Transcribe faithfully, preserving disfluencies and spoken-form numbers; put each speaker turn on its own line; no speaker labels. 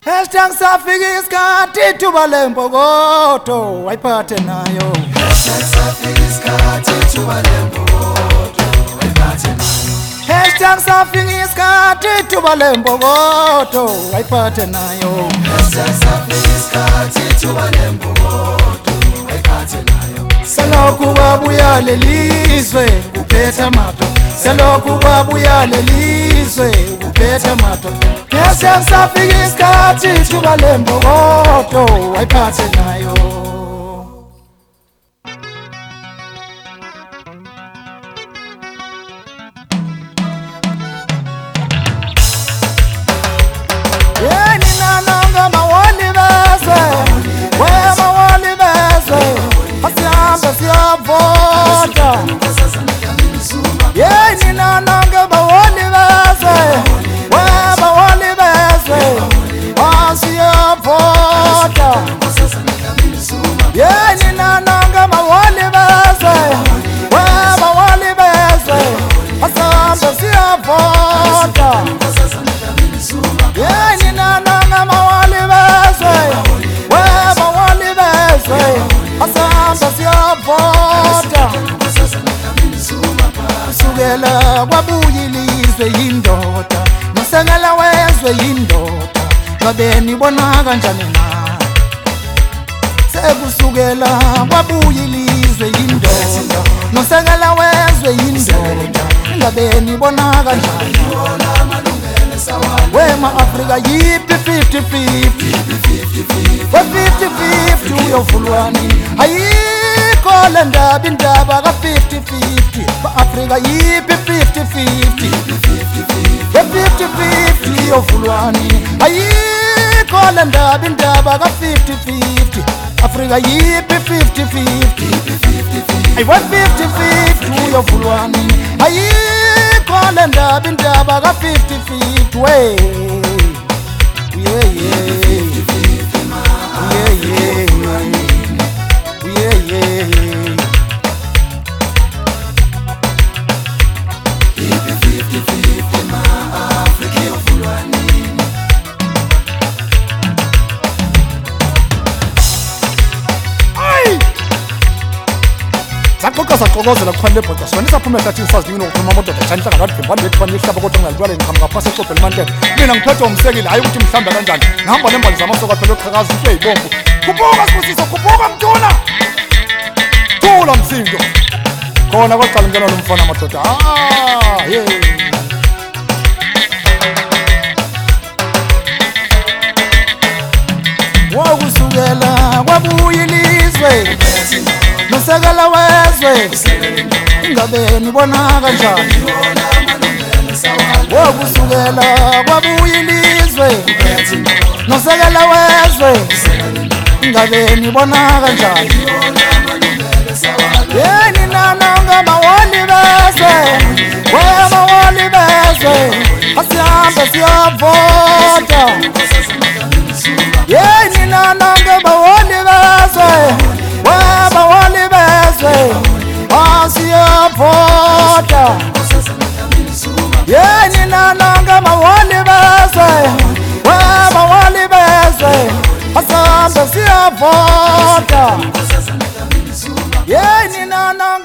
Hashtag safiki isikhathi thuba lembokodo wayiphathe nayo.
Hashtag safiki isikhathi thuba lembokodo wayiphathe nayo.
Hashtag safiki isikhathi thuba lembokodo wayiphathe nayo.
Hashtag safiki isikhathi thuba lembokodo wayiphathe nayo.
Selokhu kwabuya lelizwe kuphethe madoda. Selokhu kwabuya lelizwe kuphethe madoda. Hashtag safiki isikhathi thuba lembokodo wayiphathe nayo.
Yeah,
nina nanga bawoli bese, we bawoli bese, asiya vota. Yeah, nina nanga bawoli bese, we bawoli bese, asamba siya vota. Yeah, nina nanga bawoli bese, we bawoli bese, asamba siya vota. Kusukela kwabuyilizwe yindoda nosengela wezwe yindoda ngabe nibona kanjani na sekusukela kwabuyilizwe yindoda nosengela wezwe yindoda ngabe nibona kanjani wema Afrika yipi fifty fifty we fifty fifty uyovulwani ayikho ndaba indaba ka fifty fifty ba Afrika yipi fifty fifty we fifty fifty uyovulwani ayikho ndaba indaba ka fifty fifty Afrika yipi fifty fifty ay we fifty fifty uyovulwani ayikho ndaba indaba ka fifty fifty we yeah yeah yeah yeah yeah yeah
fifty fifty ma Afrika yovulwani.
Ay Sakoka sakokozela kufanele bhoda sona isaphume ehlathini sazingino ukukhuluma amadoda chanisa ngakathi phambani lethi fanele ihlaba kodwa ngalibale ngikhamba phasi eqophe lemantete mina ngiphethe umsekile hayi ukuthi mhlamba kanjani ngihamba nembali zamasoka phela oqhakaza into eyibomvu kubuka sibusiso kubuka mntuna thula msindo khona kwaqala ngena lo mfana amadoda ah hey wakusukela kwabuyilizwe nosengela wezwe ngabe nibona kanjani wakusukela kwabuyilizwe nosengela wezwe ngabe nibona kanjani yeni nanonga mawali bese we mawali bese asihambe siyavota yeni nanonga mawali bese we mawali bese asiyavota yeni nanonga mawali bese we mawali bese asihambe siyavota yeni nanonga